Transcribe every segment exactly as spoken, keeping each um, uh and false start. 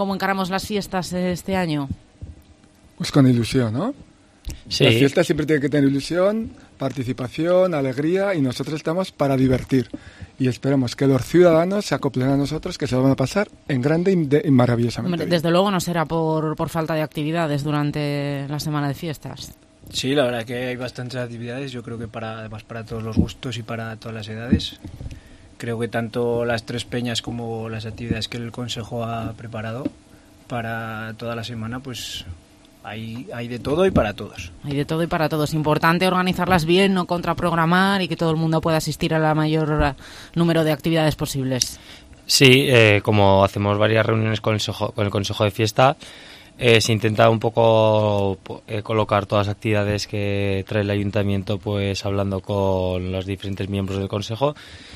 cómo encaramos las fiestas este año? Pues con ilusión, ¿no? Sí. Las fiestas siempre tienen que tener ilusión, participación, alegría, y nosotros estamos para divertir. Y esperamos que los ciudadanos se acoplen a nosotros, que se lo van a pasar en grande y, de, y maravillosamente. Hombre, desde luego no será por, por falta de actividades durante la semana de fiestas. Sí, la verdad que hay bastantes actividades, yo creo que para además para todos los gustos y para todas las edades. Creo que tanto las tres peñas como las actividades que el Consejo ha preparado para toda la semana, pues hay, hay de todo y para todos. Hay de todo y para todos. Importante organizarlas bien, no contraprogramar y que todo el mundo pueda asistir a la mayor número de actividades posibles. Sí, eh, como hacemos varias reuniones con el, sojo, con el Consejo de Fiesta, eh, se intenta un poco eh, colocar todas las actividades que trae el Ayuntamiento, pues hablando con los diferentes miembros del Consejo.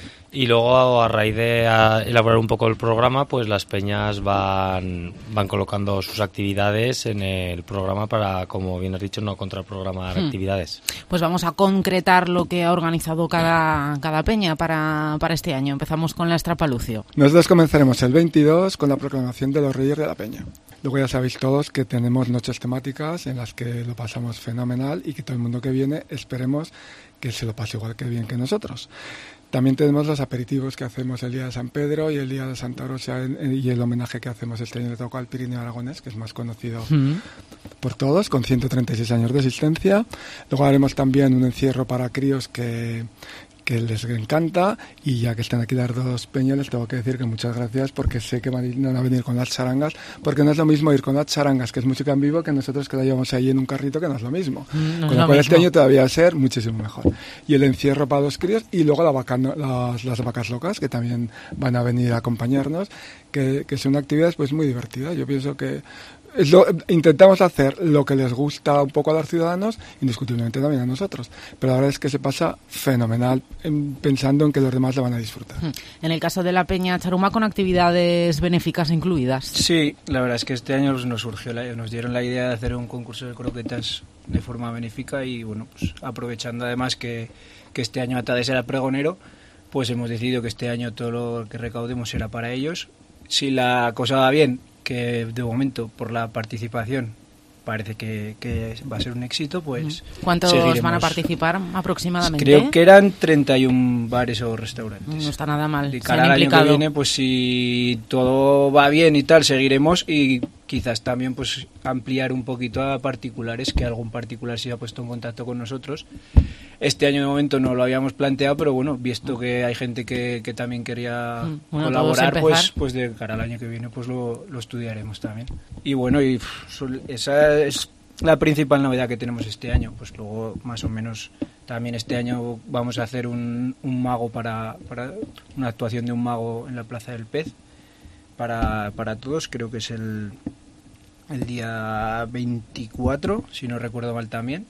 Y luego, a raíz de a elaborar un poco el programa, pues las peñas van, van colocando sus actividades en el programa para, como bien has dicho, no contraprogramar hmm. actividades. Pues vamos a concretar lo que ha organizado cada, cada peña para, para este año. Empezamos con la Estrapalucio. Nosotros comenzaremos el veintidós con la proclamación de los Reyes de la Peña. Luego ya sabéis todos que tenemos noches temáticas en las que lo pasamos fenomenal y que todo el mundo que viene esperemos que se lo pase igual que bien que nosotros. También tenemos los aperitivos que hacemos el día de San Pedro y el día de Santa Rosa y el homenaje que hacemos este año le toca al Pirineo Aragonés, que es más conocido mm. por todos, con ciento treinta y seis años de existencia. Luego haremos también un encierro para críos que... que les encanta, y ya que están aquí las dos peñas les tengo que decir que muchas gracias, porque sé que van a venir con las charangas, porque no es lo mismo ir con las charangas, que es música en vivo, que nosotros que la llevamos ahí en un carrito, que no es lo mismo. Mm, no con lo cual este año todavía va a ser muchísimo mejor. Y el encierro para los críos, y luego la vaca, las, las vacas locas, que también van a venir a acompañarnos, que, que son actividades pues muy divertidas. Yo pienso que Lo, intentamos hacer lo que les gusta un poco a los ciudadanos, indiscutiblemente también a nosotros, pero la verdad es que se pasa fenomenal en, pensando en que los demás lo van a disfrutar. En el caso de la Peña Charuma, con actividades benéficas incluidas. Sí, la verdad es que este año nos surgió, la, nos dieron la idea de hacer un concurso de croquetas de forma benéfica, y bueno, pues aprovechando además que, que este año Atades era pregonero, pues hemos decidido que este año todo lo que recaudemos será para ellos. Si la cosa va bien, que de momento por la participación parece que, que va a ser un éxito, pues ¿cuántos seguiremos. Van a participar aproximadamente? Creo que eran treinta y un bares o restaurantes. No está nada mal. Y cara al año que viene, pues si todo va bien y tal, seguiremos, y quizás también pues ampliar un poquito a particulares, que algún particular se ha puesto en contacto con nosotros. Este año de momento no lo habíamos planteado, pero bueno, visto que hay gente que, que también quería bueno, colaborar, pues pues de cara al año que viene pues lo, lo estudiaremos también. Y bueno, y esa es la principal novedad que tenemos este año. Pues luego más o menos también este año vamos a hacer un, un mago para, para una actuación de un mago en la Plaza del Pez para, para todos. Creo que es el, el día veinticuatro, si no recuerdo mal también.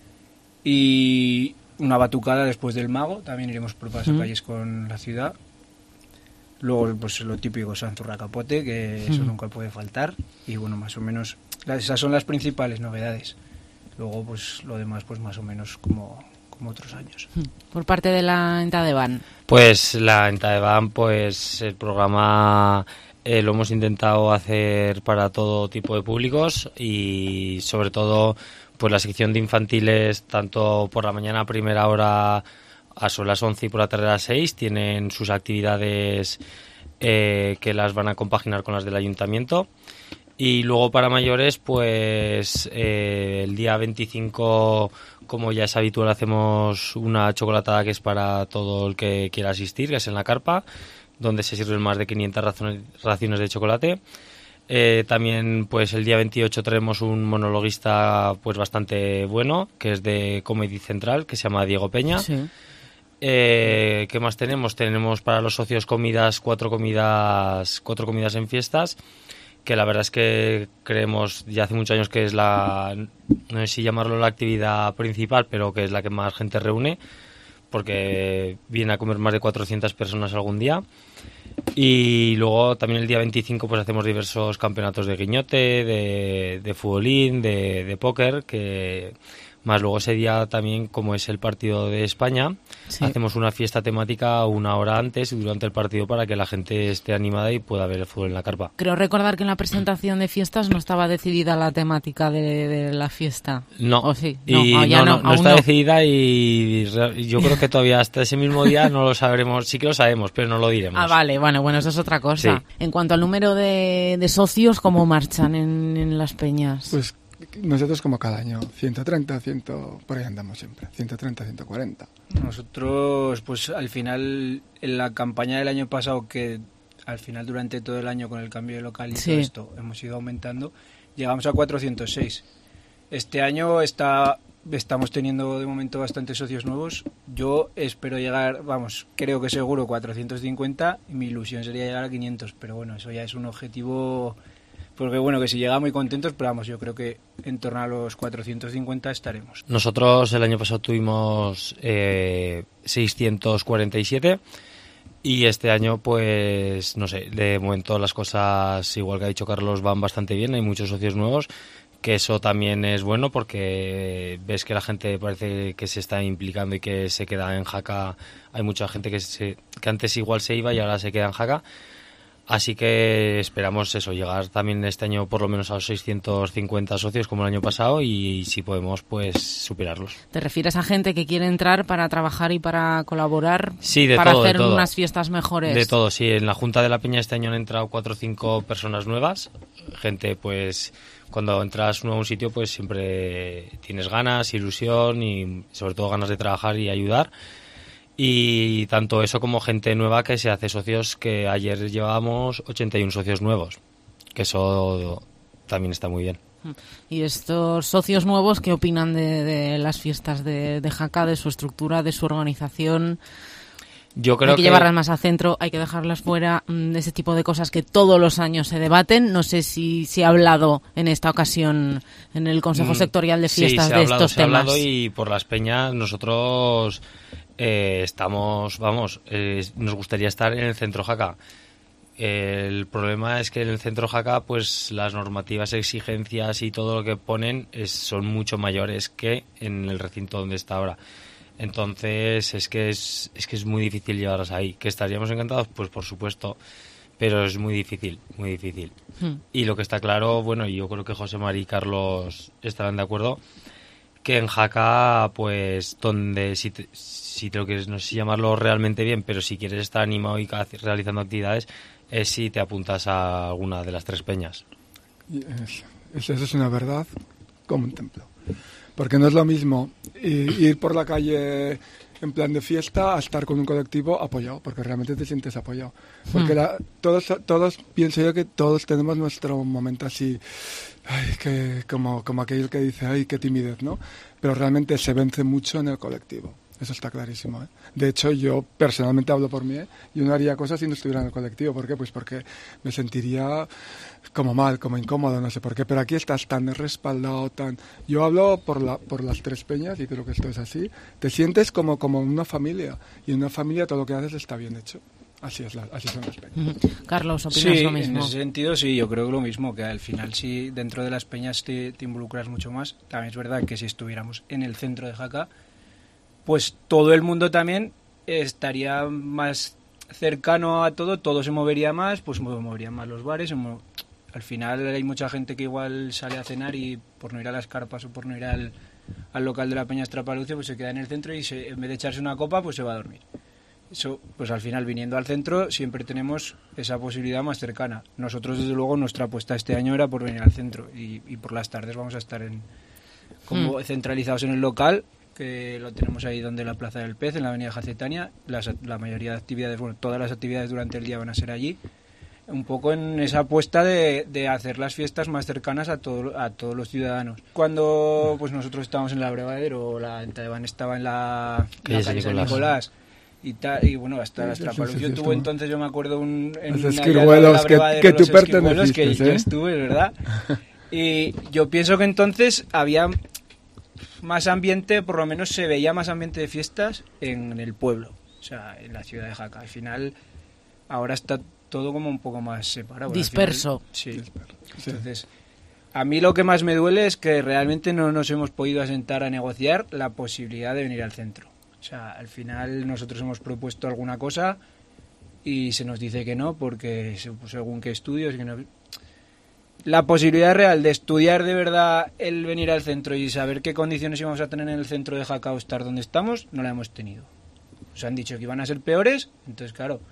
Y una batucada después del mago, también iremos por paso Mm. calles con la ciudad. Luego pues lo típico Sanzurra Capote, que eso Mm. nunca puede faltar. Y bueno, más o menos esas son las principales novedades. Luego pues lo demás pues más o menos como, como otros años. Por parte de la Entadeban. Pues la Entadeban, pues el programa eh, lo hemos intentado hacer para todo tipo de públicos, y sobre todo pues la sección de infantiles, tanto por la mañana a primera hora a sobre las once y por la tarde a las seis, tienen sus actividades eh, que las van a compaginar con las del ayuntamiento. Y luego para mayores, pues eh, el día veinticinco, como ya es habitual, hacemos una chocolatada que es para todo el que quiera asistir, que es en la carpa, donde se sirven más de quinientas razones, raciones de chocolate. Eh, también pues el día veintiocho traemos un monologuista pues bastante bueno, que es de Comedy Central, que se llama Diego Peña. Sí. Eh, ¿qué más tenemos? Tenemos para los socios comidas, cuatro comidas, cuatro comidas en fiestas, que la verdad es que creemos ya hace muchos años que es la, no sé si llamarlo la actividad principal, pero que es la que más gente reúne, porque viene a comer más de cuatrocientas personas algún día. Y luego también el día veinticinco pues hacemos diversos campeonatos de guiñote, de, de futbolín, de, de póker, que Más luego ese día también, como es el partido de España, Sí. hacemos una fiesta temática una hora antes y durante el partido para que la gente esté animada y pueda ver el fútbol en la carpa. Creo recordar que en la presentación de fiestas no estaba decidida la temática de, de la fiesta. No, ¿O sí? No, y ah, ya no, no, no, no aún está no. decidida y re- yo creo que todavía hasta ese mismo día no lo sabremos. Sí que lo sabemos, pero no lo diremos. Ah, vale, bueno, bueno, eso es otra cosa. Sí. En cuanto al número de, de socios, ¿cómo marchan en, en las peñas? Pues nosotros como cada año, ciento treinta, cien, por ahí andamos siempre, ciento treinta, ciento cuarenta. Nosotros, pues al final, en la campaña del año pasado, que al final durante todo el año con el cambio de local y Sí. todo esto hemos ido aumentando, llegamos a cuatrocientos seis. Este año está, estamos teniendo de momento bastantes socios nuevos. Yo espero llegar, vamos, creo que seguro cuatrocientos cincuenta. Mi ilusión sería llegar a quinientos, pero bueno, eso ya es un objetivo. Porque bueno, que si llegamos muy contentos, pero vamos, yo creo que en torno a los cuatrocientos cincuenta estaremos. Nosotros el año pasado tuvimos eh, seiscientos cuarenta y siete y este año, pues, no sé, de momento las cosas, igual que ha dicho Carlos, van bastante bien. Hay muchos socios nuevos, que eso también es bueno porque ves que la gente parece que se está implicando y que se queda en Jaca. Hay mucha gente que, se, que antes igual se iba y ahora se queda en Jaca. Así que esperamos eso, llegar también este año por lo menos a los seiscientos cincuenta socios como el año pasado y si podemos, pues superarlos. ¿Te refieres a gente que quiere entrar para trabajar y para colaborar? Sí, de para todo, hacer de todo. unas fiestas mejores. De todo, sí. En la Junta de la Peña este año han entrado cuatro o cinco personas nuevas. Gente, pues, cuando entras nuevo a un sitio, pues siempre tienes ganas, ilusión y sobre todo ganas de trabajar y ayudar. Y tanto eso como gente nueva que se hace socios, que ayer llevábamos ochenta y uno socios nuevos, que eso también está muy bien. ¿Y estos socios nuevos qué opinan de, de las fiestas de, de Jaca, de su estructura, de su organización? Yo creo hay que, que llevarlas más al centro, hay que dejarlas fuera, de ese tipo de cosas que todos los años se debaten. No sé si se ha hablado en esta ocasión en el Consejo Sectorial de Fiestas sí, se de ha hablado, estos se ha temas. hablado y por las peñas nosotros eh, estamos, vamos, eh, nos gustaría estar en el centro Jaca. El problema es que en el centro Jaca, pues las normativas, exigencias y todo lo que ponen es, son mucho mayores que en el recinto donde está ahora. Entonces es que es, es que es muy difícil llevarlas ahí. ¿Que estaríamos encantados? Pues por supuesto, pero es muy difícil, muy difícil. Hmm. Y lo que está claro, bueno, y yo creo que José Mari y Carlos estarán de acuerdo, que en Jaca, pues donde si te, si te lo quieres, no sé si llamarlo realmente bien, pero si quieres estar animado y realizando actividades, es si te apuntas a alguna de las tres peñas. Y es- es- eso es una verdad como un templo. Porque no es lo mismo i- ir por la calle en plan de fiesta a estar con un colectivo apoyado, porque realmente te sientes apoyado. Porque Hmm. la- todos, todos, pienso yo que todos tenemos nuestro momento así, ay, que, como, como aquello que dice, ay, qué timidez, ¿no? Pero realmente se vence mucho en el colectivo. Eso está clarísimo, ¿eh? De hecho, yo personalmente hablo por mí, ¿eh? Yo no haría cosas si no estuviera en el colectivo. ¿Por qué? Pues porque me sentiría como mal, como incómodo, no sé por qué. Pero aquí estás tan respaldado, tan... Yo hablo por, la, por las tres peñas y creo que esto es así. Te sientes como, como una familia. Y en una familia todo lo que haces está bien hecho. Así, es la, así son las peñas. Ujú. Carlos, ¿opinas Sí, lo en mismo? ese sentido sí, yo creo que lo mismo, que al final si dentro de las peñas te, te involucras mucho más. También es verdad que si estuviéramos en el centro de Jaca, pues todo el mundo también estaría más cercano a todo, todo se movería más, pues se moverían más los bares. se mo- Al final hay mucha gente que igual sale a cenar y por no ir a las carpas o por no ir al, al local de la Peña Estrapalucio, pues se queda en el centro y se, en vez de echarse una copa, pues se va a dormir. Eso, pues al final, viniendo al centro, siempre tenemos esa posibilidad más cercana. Nosotros, desde luego, nuestra apuesta este año era por venir al centro y, y por las tardes vamos a estar en como Mm. centralizados en el local, que lo tenemos ahí donde la Plaza del Pez, en la Avenida Jacetania. Las, la mayoría de actividades, bueno, todas las actividades durante el día van a ser allí. Un poco en esa apuesta de, de hacer las fiestas más cercanas a, todo, a todos los ciudadanos. Cuando pues nosotros estábamos en la Abrevadero, la Entadeban estaba en la, Calle la San calle San Nicolás. Nicolás y tal, y bueno, hasta la Sí, sí, sí, Estrapalucio sí, tuvo estuvo. entonces, yo me acuerdo, un, en Los una allá esquiruelos al que- Abrevadero, que tú los esquiruelos, que perteneciste, yo ¿eh? estuve, ¿verdad? Y yo pienso que entonces había más ambiente, por lo menos se veía más ambiente de fiestas en el pueblo, o sea, en la ciudad de Jaca. Al final, ahora está todo como un poco más separado. Al Disperso. final, sí. Sí. Entonces, A mí lo que más me duele es que realmente no nos hemos podido asentar a negociar la posibilidad de venir al centro. O sea, al final nosotros hemos propuesto alguna cosa y se nos dice que no, porque según qué estudios... Que no... La posibilidad real de estudiar de verdad el venir al centro y saber qué condiciones íbamos a tener en el centro de Jaca o estar donde estamos, no la hemos tenido. Nos han dicho que iban a ser peores, entonces claro,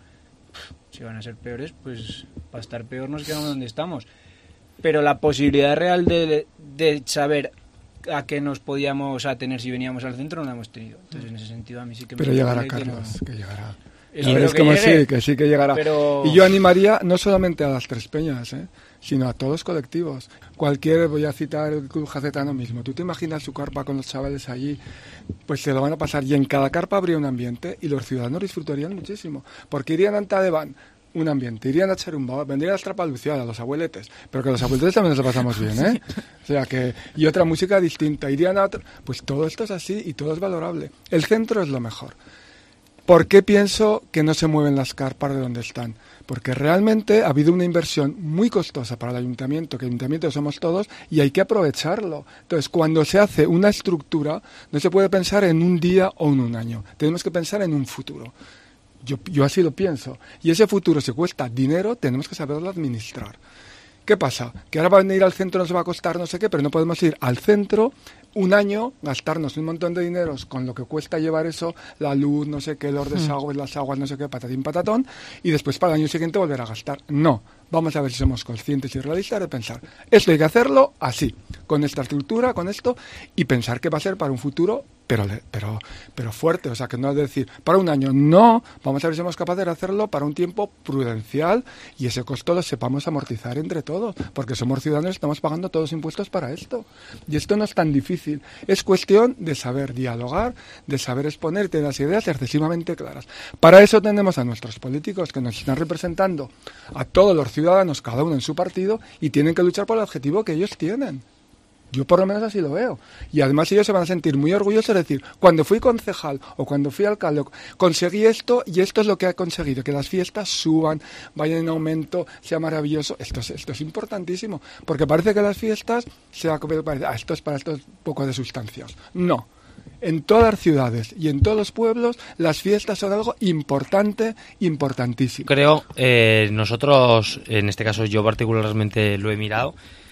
si van a ser peores, pues para estar peor nos quedamos donde estamos. Pero la posibilidad real de, de saber a qué nos podíamos atener si veníamos al centro no la hemos tenido. Entonces en ese sentido a mí sí que me... Pero llegará, Carlos, que, no... que llegará. Espero es que como llegue, sí, que sí que llegará. Pero... Y yo animaría no solamente a las Tres Peñas, ¿eh? sino a todos los colectivos. Cualquier, voy a citar el Club Jacetano mismo. Tú te imaginas su carpa con los chavales allí, pues se lo van a pasar. Y en cada carpa habría un ambiente y los ciudadanos disfrutarían muchísimo. Porque irían a Antadeván, un ambiente, irían a Cherumba, vendrían a Estrapaluciada, a los abueletes. Pero que los abueletes también nos lo pasamos bien, ¿eh? O sea que, y otra música distinta. Irían a otro, pues todo esto es así y todo es valorable. El centro es lo mejor. ¿Por qué pienso que no se mueven las carpas de donde están? Porque realmente ha habido una inversión muy costosa para el ayuntamiento, que el ayuntamiento somos todos, y hay que aprovecharlo. Entonces, cuando se hace una estructura, no se puede pensar en un día o en un año. Tenemos que pensar en un futuro. Yo, yo así lo pienso. Y ese futuro, si cuesta dinero, tenemos que saberlo administrar. ¿Qué pasa? Que ahora va a venir al centro, nos va a costar no sé qué, pero no podemos ir al centro un año, gastarnos un montón de dineros con lo que cuesta llevar eso, la luz, no sé qué, los desagües, las aguas, no sé qué, patatín, patatón, y después para el año siguiente volver a gastar. No. Vamos a ver si somos conscientes y realistas de pensar, esto hay que hacerlo así, con esta estructura, con esto, y pensar que va a ser para un futuro, pero pero pero fuerte, o sea, que no es decir, para un año, no, vamos a ver si somos capaces de hacerlo para un tiempo prudencial y ese costo lo sepamos amortizar entre todos, porque somos ciudadanos y estamos pagando todos impuestos para esto. Y esto no es tan difícil, es cuestión de saber dialogar, de saber exponer, tener las ideas excesivamente claras. Para eso tenemos a nuestros políticos que nos están representando a todos los ciudadanos, cada uno en su partido, y tienen que luchar por el objetivo que ellos tienen. Yo por lo menos así lo veo. Y además ellos se van a sentir muy orgullosos de decir, cuando fui concejal o cuando fui alcalde, conseguí esto y esto es lo que ha conseguido, que las fiestas suban, vayan en aumento, sea maravilloso. Esto es, esto es importantísimo, porque parece que las fiestas, sea, ah, esto es para estos poco de sustancias. No. En todas las ciudades y en todos los pueblos las fiestas son algo importante, importantísimo. Creo, eh, nosotros, en este caso yo particularmente lo he mirado,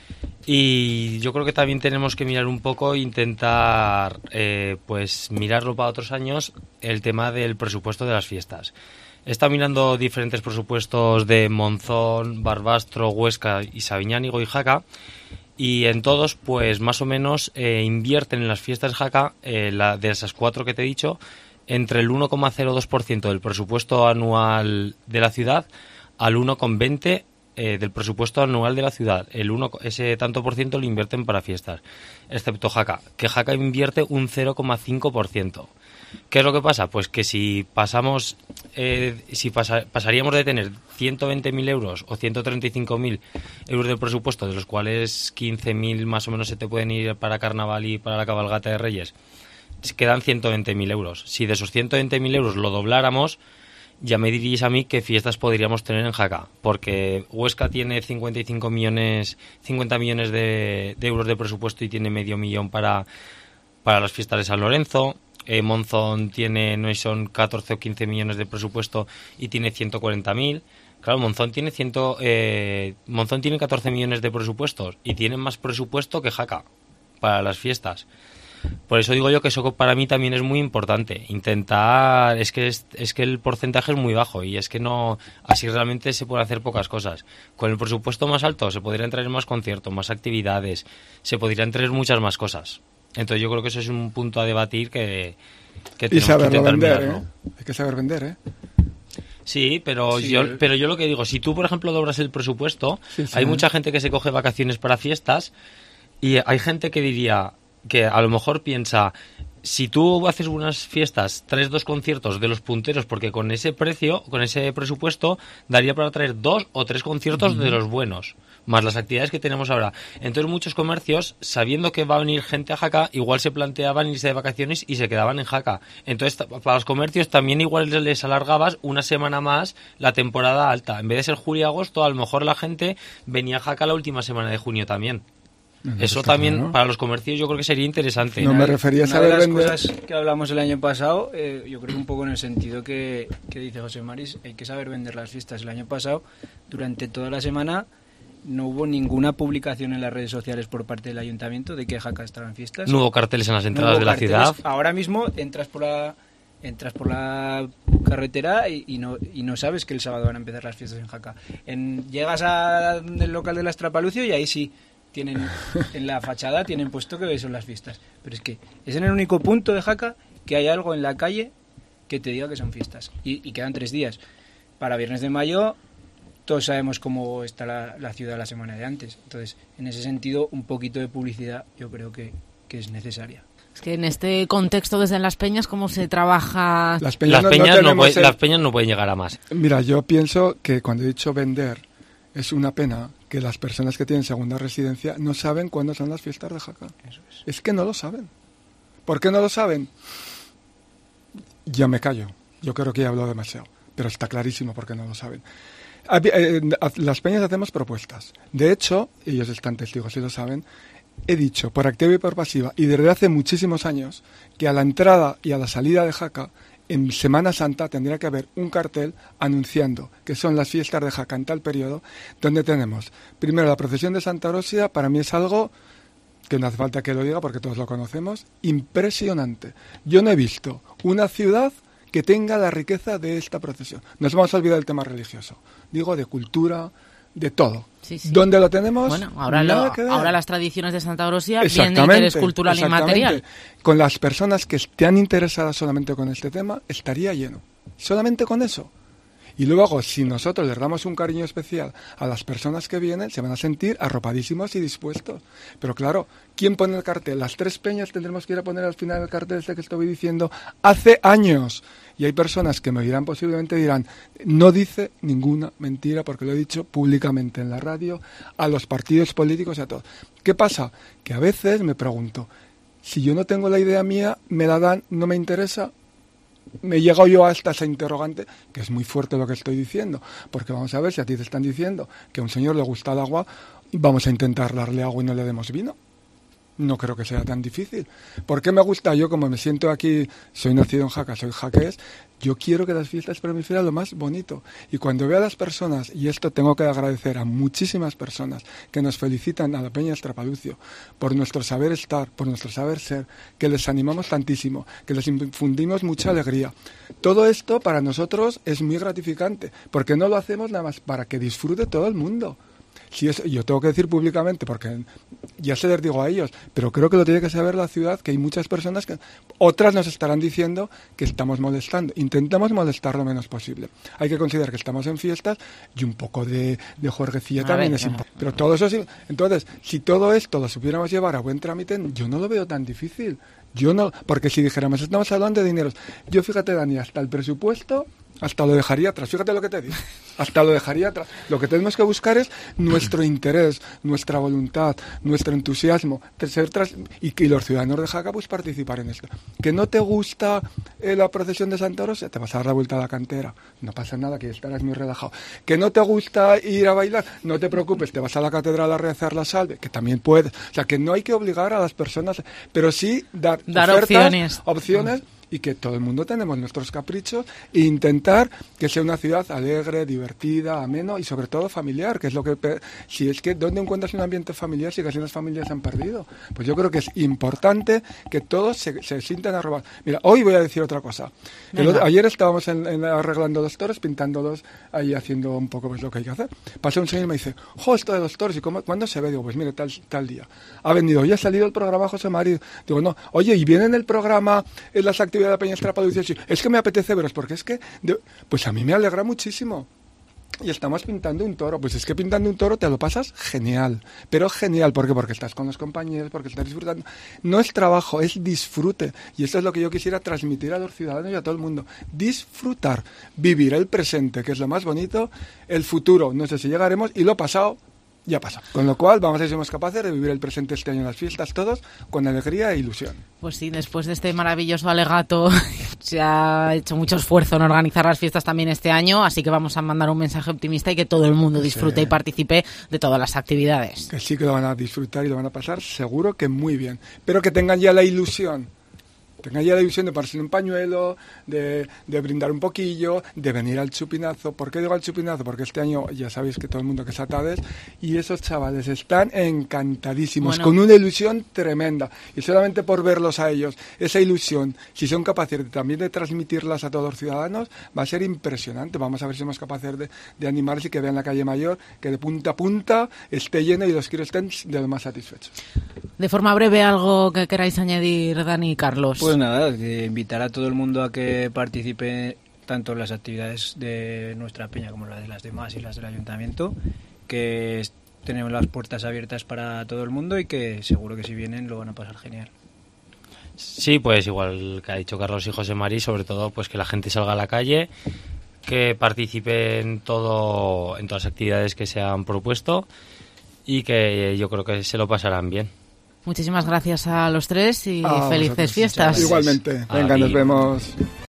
y yo creo que también tenemos que mirar un poco e intentar eh, pues mirarlo para otros años, el tema del presupuesto de las fiestas. He estado mirando diferentes presupuestos de Monzón, Barbastro, Huesca y Sabiñánigo y Jaca, y en todos, pues más o menos eh, invierten en las fiestas de Jaca, eh, la, de esas cuatro que te he dicho, entre el uno coma cero dos por ciento del presupuesto anual de la ciudad al uno coma veinte por ciento eh, del presupuesto anual de la ciudad. El uno, ese tanto por ciento lo invierten para fiestas, excepto Jaca, que Jaca invierte un cero coma cinco por ciento. ¿Qué es lo que pasa? Pues que si pasamos, eh, si pasa, pasaríamos de tener ciento veinte mil euros o ciento treinta y cinco mil euros de presupuesto, de los cuales quince mil más o menos se te pueden ir para carnaval y para la cabalgata de Reyes, quedan ciento veinte mil euros. Si de esos ciento veinte mil euros lo dobláramos, ya me diríais a mí qué fiestas podríamos tener en Jaca, porque Huesca tiene cincuenta y cinco millones, cincuenta millones de, de euros de presupuesto y tiene medio millón para, para las fiestas de San Lorenzo. Eh, Monzón tiene, no son catorce o quince millones de presupuesto y tiene ciento cuarenta mil. Claro, Monzón tiene ciento, eh, Monzón tiene catorce millones de presupuestos y tiene más presupuesto que Jaca para las fiestas. Por eso digo yo que eso para mí también es muy importante. Intentar, es que es, es que el porcentaje es muy bajo y es que no, así realmente se pueden hacer pocas cosas. Con el presupuesto más alto se podrían traer más conciertos, más actividades, se podrían traer muchas más cosas. Entonces yo creo que eso es un punto a debatir que, que tenemos y saberlo que intentar vender, mirar, ¿no? ¿eh? Hay que saber vender, ¿eh? Sí, pero sí, yo el... pero yo lo que digo, si tú, por ejemplo, doblas el presupuesto, sí, sí, hay ¿eh? mucha gente que se coge vacaciones para fiestas y hay gente que diría que a lo mejor piensa, si tú haces unas fiestas, traes dos conciertos de los punteros, porque con ese precio, con ese presupuesto, daría para traer dos o tres conciertos uh-huh. de los buenos, más las actividades que tenemos ahora. Entonces muchos comercios, sabiendo que va a venir gente a Jaca, igual se planteaban irse de vacaciones y se quedaban en Jaca. Entonces para los comercios también igual les alargabas una semana más la temporada alta. En vez de ser julio y agosto, a lo mejor la gente venía a Jaca la última semana de junio también. No, Eso está también claro. para los comercios yo creo que sería interesante. No me refería a Una saber de las vender. cosas que hablamos el año pasado, eh, yo creo que un poco en el sentido que, que dice José Maris, hay que saber vender las fiestas. El año pasado, durante toda la semana, no hubo ninguna publicación en las redes sociales por parte del ayuntamiento de que Jaca estaba en fiestas. No hubo carteles en las No entradas hubo de la carteles. ciudad. Ahora mismo entras por la entras por la carretera y, y no y no sabes que el sábado van a empezar las fiestas en Jaca. En, llegas al local de la Estrapalucio y ahí sí tienen en la fachada tienen puesto que son las fiestas. Pero es que es en el único punto de Jaca que hay algo en la calle que te diga que son fiestas. Y, y quedan tres días. Para Viernes de Mayo todos sabemos cómo está la, la ciudad la semana de antes. Entonces, en ese sentido, un poquito de publicidad yo creo que, que es necesaria. Es que en este contexto desde Las Peñas, ¿cómo se trabaja? Las peñas, Las no- no peñas, no tenemos puede- el- las peñas no pueden llegar a más. Mira, yo pienso que cuando he dicho vender, es una pena que las personas que tienen segunda residencia no saben cuándo son las fiestas de Jaca. Eso es. Es que no lo saben. ¿Por qué no lo saben? Yo me callo. Yo creo que he hablado demasiado. Pero está clarísimo por qué no lo saben. Habi- eh, Las peñas hacemos propuestas. De hecho, ellos están testigos y lo saben, he dicho por activa y por pasiva, y desde hace muchísimos años, que a la entrada y a la salida de Jaca, en Semana Santa tendría que haber un cartel anunciando que son las fiestas de Jaca en tal periodo, donde tenemos, primero, la procesión de Santa Rosia. Para mí es algo que no hace falta que lo diga porque todos lo conocemos, impresionante. Yo no he visto una ciudad que tenga la riqueza de esta procesión. Nos vamos a olvidar del tema religioso. Digo, de cultura, de todo. Sí, sí. ¿Dónde lo tenemos? Bueno, ahora, Nada lo- que ver. ahora las tradiciones de Santa Orosia vienen de Exactamente, interés cultural y exactamente. material. Con las personas que estén interesadas solamente con este tema, estaría lleno. Solamente con eso. Y luego, si nosotros les damos un cariño especial a las personas que vienen, se van a sentir arropadísimos y dispuestos. Pero claro, ¿quién pone el cartel? Las tres peñas tendremos que ir a poner al final el cartel este que estoy diciendo hace años. Y hay personas que me dirán, posiblemente dirán, no dice ninguna mentira porque lo he dicho públicamente en la radio, a los partidos políticos y a todos. ¿Qué pasa? Que a veces me pregunto, si yo no tengo la idea mía, me la dan, no me interesa. Me he llegado yo hasta esa interrogante, que es muy fuerte lo que estoy diciendo, porque vamos a ver, si a ti te están diciendo que a un señor le gusta el agua, vamos a intentar darle agua y no le demos vino. No creo que sea tan difícil. ¿Por qué me gusta? Yo, como me siento aquí, soy nacido en Jaca, soy jaqués, yo quiero que las fiestas para mí fueran lo más bonito. Y cuando veo a las personas, y esto tengo que agradecer a muchísimas personas que nos felicitan a la Peña Estrapalucio por nuestro saber estar, por nuestro saber ser, que les animamos tantísimo, que les infundimos mucha alegría. Todo esto para nosotros es muy gratificante, porque no lo hacemos nada más para que disfrute todo el mundo. Si es, yo tengo que decir públicamente, porque ya se les digo a ellos, pero creo que lo tiene que saber la ciudad, que hay muchas personas que otras nos estarán diciendo que estamos molestando. Intentamos molestar lo menos posible. Hay que considerar que estamos en fiestas y un poco de, de juerguecilla también ver, es no. importante. Pero todo eso sí. Entonces, si todo esto lo supiéramos llevar a buen trámite, yo no lo veo tan difícil. Yo no, porque si dijéramos, estamos hablando de dineros. Yo, fíjate, Dani, hasta el presupuesto, hasta lo dejaría atrás. Fíjate lo que te digo. Hasta lo dejaría atrás. Lo que tenemos que buscar es nuestro interés, nuestra voluntad, nuestro entusiasmo. Ser tras, y que los ciudadanos de Jaca, pues participar en esto. Que no te gusta eh, la procesión de Santa Rosa, te vas a dar la vuelta a la cantera. No pasa nada, que estarás muy relajado. Que no te gusta ir a bailar, no te preocupes, te vas a la catedral a rezar la salve, que también puedes. O sea, que no hay que obligar a las personas, pero sí dar, Dar ofertas, opciones. opciones y que todo el mundo tenemos nuestros caprichos e intentar que sea una ciudad alegre, divertida, ameno y sobre todo familiar, que es lo que... pe- Si es que, ¿dónde encuentras un ambiente familiar si casi las familias se han perdido? Pues yo creo que es importante que todos se, se sientan arrobados. Mira, hoy voy a decir otra cosa. El Venga. otro- ayer estábamos en, en arreglando los toros, pintándolos ahí, haciendo un poco pues lo que hay que hacer. Pasó un señor y me dice, jo, esto de los toros, ¿y cómo, cuándo se ve? Digo, pues mire, tal, tal día. Ha venido, ya ha salido el programa José María. Digo, no, oye, ¿y viene en el programa en las actividades de la Peña Estrapalucio? Sí, es que me apetece veros, porque es que, de- pues a mí me alegra muchísimo. Y estamos pintando un toro. Pues es que pintando un toro te lo pasas genial. Pero genial, ¿por qué? Porque estás con los compañeros, porque estás disfrutando. No es trabajo, es disfrute. Y eso es lo que yo quisiera transmitir a los ciudadanos y a todo el mundo. Disfrutar, vivir el presente, que es lo más bonito, el futuro, no sé si llegaremos, y lo pasado, ya pasa. Con lo cual, vamos a ver si somos capaces de vivir el presente este año en las fiestas todos, con alegría e ilusión. Pues sí, después de este maravilloso alegato se ha hecho mucho esfuerzo en organizar las fiestas también este año, así que vamos a mandar un mensaje optimista y que todo el mundo disfrute sí. y participe de todas las actividades. Que sí que lo van a disfrutar y lo van a pasar seguro que muy bien, pero que tengan ya la ilusión. Tengan ya la ilusión de ponerse un pañuelo, de, de brindar un poquillo, de venir al chupinazo. ¿Por qué digo al chupinazo? Porque este año ya sabéis que todo el mundo que es Atades y esos chavales están encantadísimos, bueno. con una ilusión tremenda. Y solamente por verlos a ellos, esa ilusión, si son capaces de, también de transmitirlas a todos los ciudadanos, va a ser impresionante. Vamos a ver si somos capaces de, de animarles y que vean la calle Mayor, que de punta a punta esté llena y los quiero estén de lo más satisfechos. De forma breve, algo que queráis añadir, Dani y Carlos. Pues nada, de invitar a todo el mundo a que participe tanto en las actividades de nuestra peña como las de las demás y las del ayuntamiento, que tenemos las puertas abiertas para todo el mundo y que seguro que si vienen lo van a pasar genial. Sí, pues igual que ha dicho Carlos y José Mari, sobre todo pues que la gente salga a la calle, que participe en todo, en todas las actividades que se han propuesto y que yo creo que se lo pasarán bien. Muchísimas gracias a los tres y ah, felices fiestas. Igualmente. Venga, nos vemos.